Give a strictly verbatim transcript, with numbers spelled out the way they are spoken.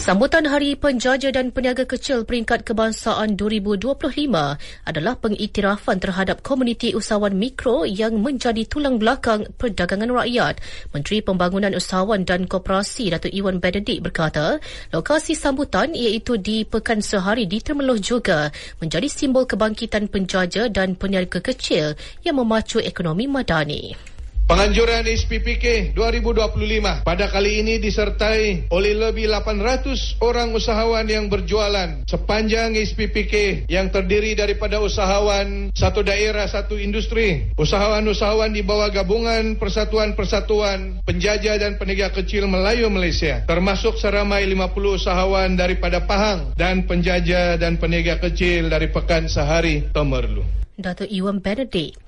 Sambutan Hari Penjaja dan Peniaga Kecil Peringkat Kebangsaan dua ribu dua puluh lima adalah pengiktirafan terhadap komuniti usahawan mikro yang menjadi tulang belakang perdagangan rakyat. Menteri Pembangunan Usahawan dan Koperasi Datuk Ewan Benedict berkata, lokasi sambutan iaitu di Pekan Sehari di Temerloh juga menjadi simbol kebangkitan penjaja dan peniaga kecil yang memacu ekonomi madani. Penganjuran S P P K dua ribu dua puluh lima pada kali ini disertai oleh lebih lapan ratus orang usahawan yang berjualan sepanjang S P P K yang terdiri daripada usahawan satu daerah satu industri, usahawan-usahawan di bawah gabungan persatuan-persatuan penjajah dan peniaga kecil Melayu Malaysia, termasuk seramai lima puluh usahawan daripada Pahang dan penjajah dan peniaga kecil dari Pekan Sehari Temerloh. Datuk Ewan Benedict.